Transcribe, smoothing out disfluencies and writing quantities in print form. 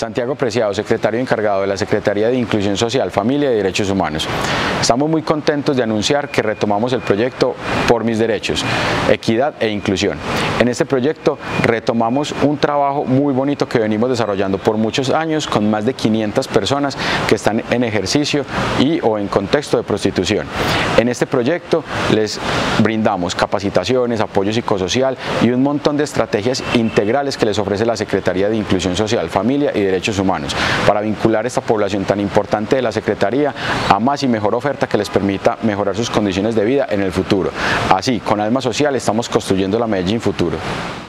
Santiago Preciado, secretario encargado de la Secretaría de Inclusión Social, Familia y Derechos Humanos. Estamos muy contentos de anunciar que retomamos el proyecto Por Mis Derechos, Equidad e Inclusión. En este proyecto retomamos un trabajo muy bonito que venimos desarrollando por muchos años con más de 500 personas que están en ejercicio o en contexto de prostitución. En este proyecto les brindamos capacitaciones, apoyo psicosocial y un montón de estrategias integrales que les ofrece la Secretaría de Inclusión Social, Familia y Derechos Humanos para vincular esta población tan importante de la Secretaría a más y mejor oferta que les permita mejorar sus condiciones de vida en el futuro. Así, con Alma Social estamos construyendo la Medellín Futuro.